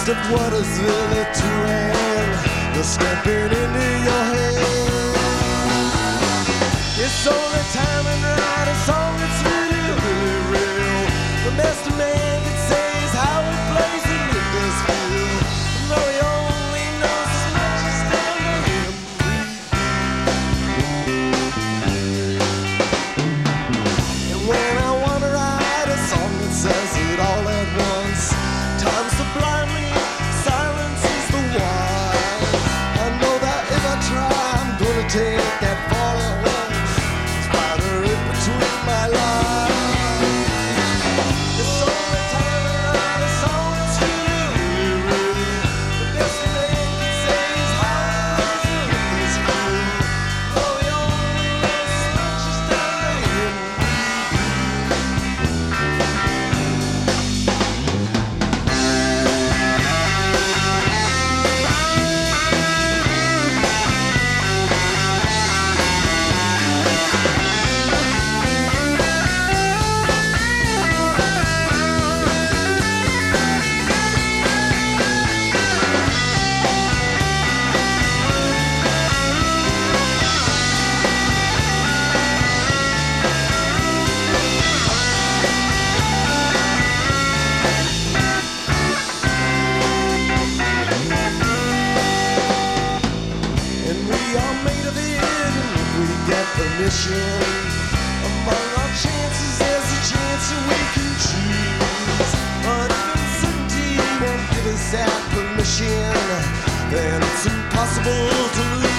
of what is really to end. You're stepping into your head. It's only time and right, a song that's really, really real. The best a man can say is how it plays and it does feel. No, he only knows as much as down to him. And when I wanna write a song that says it all at once, time sublimely, silence is the wise. I know that if I try, I'm gonna take that falling lunch, spider it between my lines. It's only time and right, a song that's really, really real. The best a man can say is how it is feel. Though he only knows as much as down to him. And we are made of it, and if we get permission, among our chances there's a chance that we can choose. But if uncertainty won't give us that permission, then it's impossible to lose.